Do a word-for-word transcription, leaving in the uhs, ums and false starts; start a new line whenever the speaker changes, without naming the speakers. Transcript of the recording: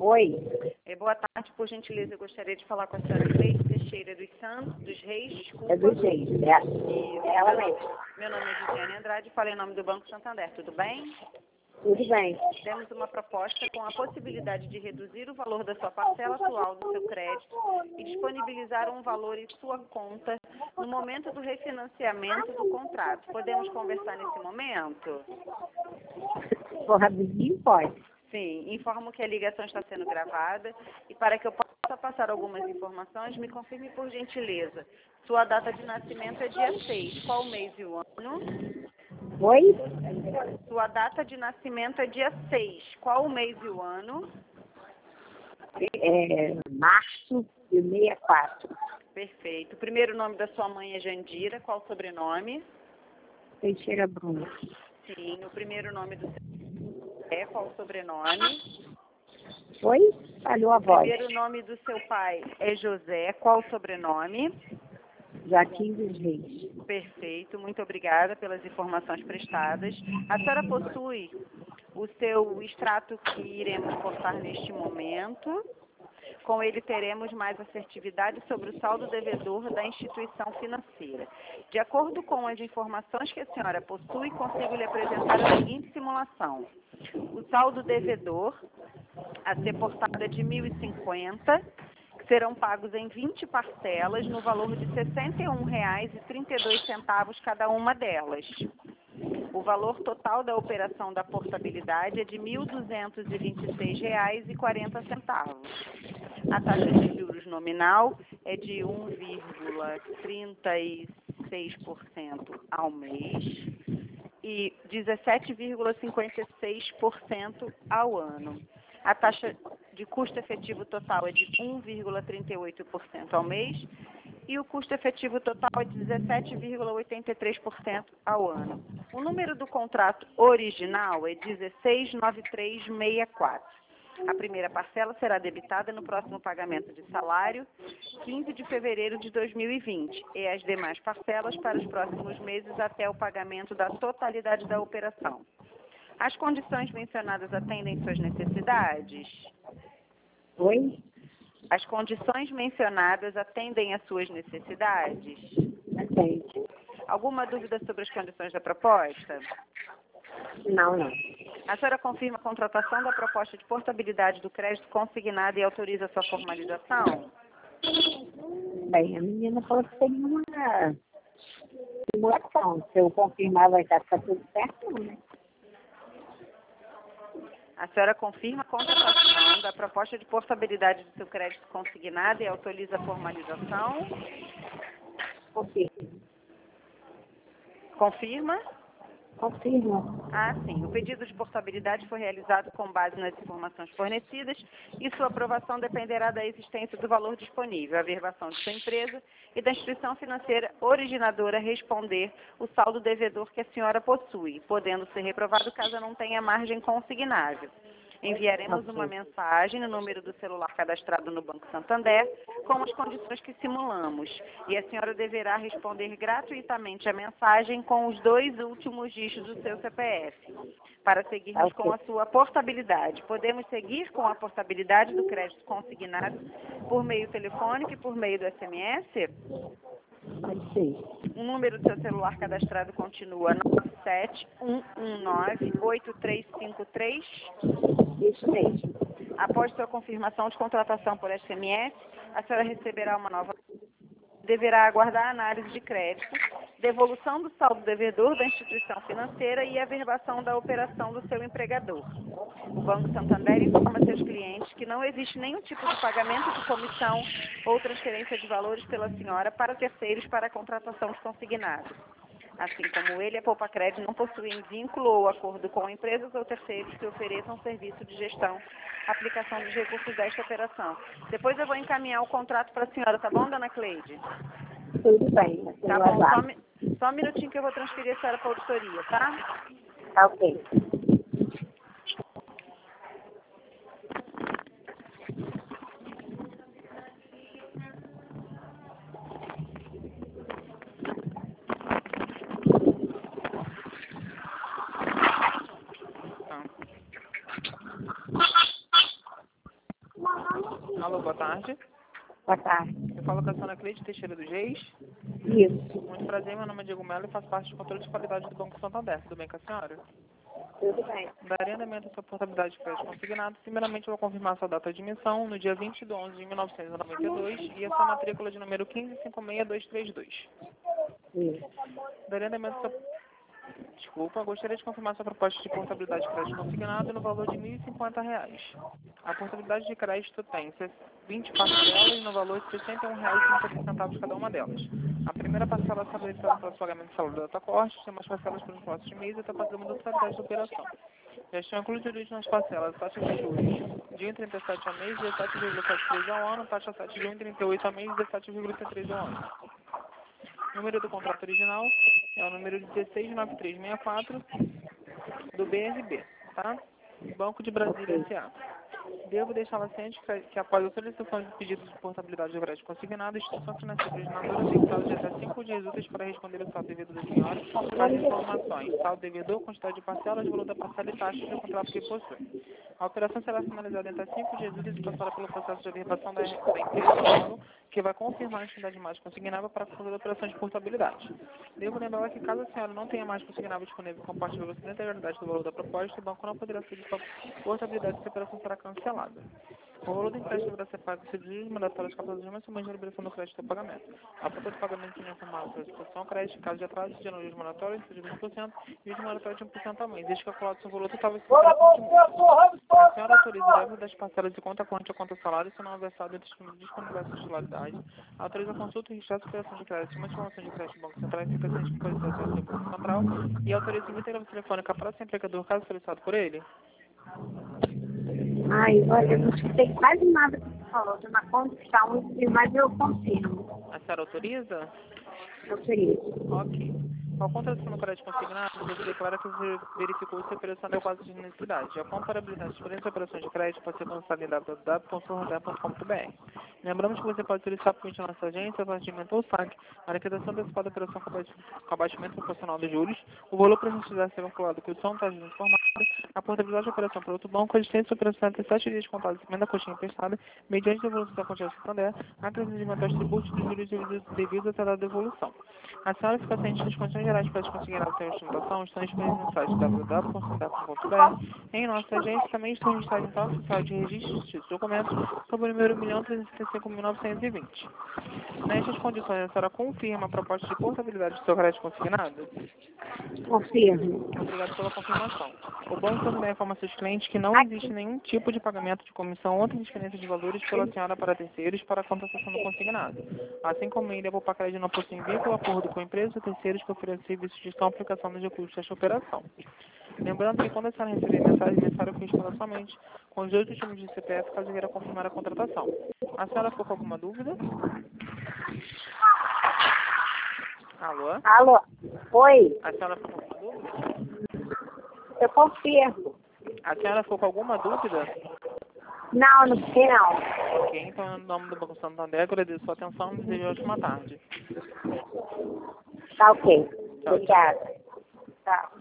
Oi,
É, boa tarde, por gentileza, eu gostaria de falar com a senhora Cleide Teixeira dos Santos, dos Reis, desculpa.
é do jeito, é,
Isso,
é ela
meu,
mesmo.
nome, meu nome é Giziane Andrade, falei em nome do Banco Santander, tudo bem?
Tudo bem.
Temos uma proposta com a possibilidade de reduzir o valor da sua parcela atual do seu crédito e disponibilizar um valor em sua conta no momento do refinanciamento do contrato. Podemos conversar nesse momento?
For rapidinho, pode.
Sim, informo que a ligação está sendo gravada e para que eu possa passar algumas informações, me confirme por gentileza. Sua data de nascimento é dia seis. Qual o mês e o ano?
Oi?
Sua data de nascimento é dia seis. Qual o mês e o ano?
É, março de sessenta e quatro.
Perfeito. O primeiro nome da sua mãe é Jandira. Qual o sobrenome?
Teixeira Bruno.
Sim. O primeiro nome do seu é qual o sobrenome?
Oi? Falhou a
O
voz.
primeiro nome do seu pai é José. Qual o sobrenome?
Joaquim dos Reis.
Perfeito, muito obrigada pelas informações prestadas. A senhora possui o seu extrato que iremos cortar neste momento. Com ele teremos mais assertividade sobre o saldo devedor da instituição financeira. De acordo com as informações que a senhora possui, consigo lhe apresentar a seguinte simulação. O saldo devedor a ser portado é de mil e cinquenta, que serão pagos em vinte parcelas, no valor de sessenta e um reais e trinta e dois centavos cada uma delas. O valor total da operação da portabilidade é de mil duzentos e vinte e seis reais e quarenta centavos. A taxa de juros nominal é de um vírgula trinta e seis por cento ao mês e dezessete vírgula cinquenta e seis por cento ao ano. A taxa de custo efetivo total é de um vírgula trinta e oito por cento ao mês e o custo efetivo total é de dezessete vírgula oitenta e três por cento ao ano. O número do contrato original é dezesseis nove três seis quatro. A primeira parcela será debitada no próximo pagamento de salário, quinze de fevereiro de dois mil e vinte, e as demais parcelas para os próximos meses até o pagamento da totalidade da operação. As condições mencionadas atendem suas necessidades?
Oi?
As condições mencionadas atendem às suas necessidades?
Atende.
Alguma dúvida sobre as condições da proposta?
Não, não.
A senhora confirma a contratação da proposta de portabilidade do crédito consignado e autoriza sua formalização?
Bem, a menina falou que seria uma simulação. Se eu confirmar, vai estar tá tudo certo, né?
A senhora confirma a contratação da proposta de portabilidade do seu crédito consignado e autoriza a formalização?
Confirma.
Confirma?
Confirma.
Ah, sim. O pedido de portabilidade foi realizado com base nas informações fornecidas e sua aprovação dependerá da existência do valor disponível, a averbação de sua empresa e da instituição financeira originadora responder o saldo devedor que a senhora possui, podendo ser reprovado caso não tenha margem consignável. Enviaremos uma mensagem no número do celular cadastrado no Banco Santander com as condições que simulamos e a senhora deverá responder gratuitamente a mensagem com os dois últimos dígitos do seu C P F para seguirmos com a sua portabilidade. Podemos seguir com a portabilidade do crédito consignado por meio telefônico e por meio do S M S?
Pode ser.
O número do seu celular cadastrado continua nove sete um um nove oito três cinco três.
Isso mesmo.
Após sua confirmação de contratação por S M S, a senhora receberá uma nova. Deverá aguardar a análise de crédito, devolução do saldo devedor da instituição financeira e a averbação da operação do seu empregador. O Banco Santander informa seus clientes que não existe nenhum tipo de pagamento de comissão ou transferência de valores pela senhora para terceiros para a contratação de consignado. Assim como ele, a Poupa Crédito não possui vínculo ou acordo com empresas ou terceiros que ofereçam serviço de gestão, aplicação dos recursos desta operação. Depois eu vou encaminhar o contrato para a senhora, tá bom, dona Cleide?
Tudo bem.
Tá bom, só, mi- só um minutinho que eu vou transferir a senhora para a auditoria, tá?
Tá ok.
Alô, boa tarde.
Boa tarde.
Eu falo com a senhora Cleide Teixeira dos Reis.
Isso.
Muito prazer, meu nome é Diego Melo e faço parte do controle de qualidade do Banco Santander. Tudo bem com a senhora?
Tudo bem.
Daria andamento à sua portabilidade de crédito consignado. Primeiramente, eu vou confirmar sua data de emissão no dia vinte de onze de mil novecentos e noventa e dois e a sua matrícula de número um cinco cinco seis dois três dois.
Isso.
Daria andamento à sua... Desculpa, gostaria de confirmar sua proposta de portabilidade de crédito consignado no valor de mil e cinquenta reais. A portabilidade de crédito tem vinte parcelas no valor de sessenta e um reais e trinta e três centavos cada uma delas. A primeira parcela está habilitada para o pagamento de salário da datacorte, tem mais parcelas para os próximos meses e está pagando a totalidade da operação. Já estão incluídos nas parcelas taxa de juros de um vírgula trinta e sete ao mês, dezessete vírgula setenta e três ao ano, taxa sete de um vírgula trinta e oito ao mês, dezessete vírgula trinta e três ao ano. O número do contrato original é o número dezesseis nove três seis quatro do B R B, tá? Banco de Brasília S A. Devo deixá-la ciente que, que após a solicitação de pedido de portabilidade de crédito consignado, a instituição financeira originadora tem prazo de até cinco dias úteis para responder o saldo devido da senhora com as informações: saldo devedor, quantidade de parcelas, valor da parcela e taxa do contrato que possui. A operação será finalizada em até cinco dias úteis e passará pelo processo de averbação da, da empresa do órgão, que vai confirmar a entidade mais consignável para fazer a operação de portabilidade. Devo lembrar que caso a senhora não tenha mais consignável disponível compatível com a integralidade do valor da proposta, o banco não poderá seguir sua portabilidade e a operação será cancelada. O valor do empréstimo deverá ser pago se juros mandatórios capazes de mensalmente de liberação do crédito ou pagamento. A proposta de pagamento tinha informado a exposição crédito, caso de atraso, de juros mandatórios de vinte por cento e juros mandatórios de um por cento ao mês. Este calculado seu valor total vai ser cinquenta por cento. A senhora autoriza o débito das parcelas de conta corrente ou conta salário, se não houver saldo disponível de titularidade. Autoriza a consulta e registro de operação de crédito, uma informação de crédito do Banco Central e fica ciente que pode ser acesso ao Banco Central e autoriza a integração telefônica para o empregador, caso solicitado por ele.
Ai, olha, eu não escutei quase nada que você falou. Estou na condição, mas eu confirmo.
A senhora autoriza?
Eu queria.
Ok. Ao contrato no crédito consignado, você declara que você verificou se a operação é quase de necessidade. A comparabilidade das diferentes operações de crédito pode ser consultada em w w w ponto santander ponto com ponto b r. Lembramos que você pode solicitar por meio da nossa agência, atendimento ou saque, a liquidação antecipada da operação com abaixamento proporcional dos juros, o valor precisar ser calculado com o som taxa informada, a portabilidade da operação para outro banco, a existência da operação até sete dias contados em da coxinha emprestada, mediante a devolução da quantia do Santander, acrescimento aos tributos dos juros devidos até a devolução. A senhora fica ciente das condições gerais para conseguir a sua instrumentação, estão disponíveis no site w w w ponto santander ponto com ponto b r. Em nossa agência também estão registrados em tal oficial de registro de documentos sob o número um milhão trezentos e setenta e cinco mil novecentos e vinte. Nestas condições, a senhora confirma a proposta de portabilidade do seu crédito consignado?
Confirmo.
Obrigado pela confirmação. O Banco Santander informa a seus clientes que não
Aqui.
existe nenhum tipo de pagamento de comissão ou transferência de valores pela senhora para terceiros para a contratação do consignado. Assim como ele, a Poupa Crédito não possui vínculo, acordo com empresas ou terceiros que oferecem serviços de gestão e aplicação dos recursos desta operação. Lembrando que quando a senhora receber mensagem, mensário corresponda somente com os dois últimos de C P F, caso queira confirmar a contratação. A senhora ficou com alguma dúvida? Alô?
Alô? Oi?
A senhora ficou com alguma dúvida?
Eu confirmo.
A senhora ficou com alguma dúvida?
Não, não fiquei não.
Ok, então, em nome do Banco Santander, agradeço a sua atenção e desejo uma ótima tarde.
Tá ok.
Tchau,
Obrigada. Tchau.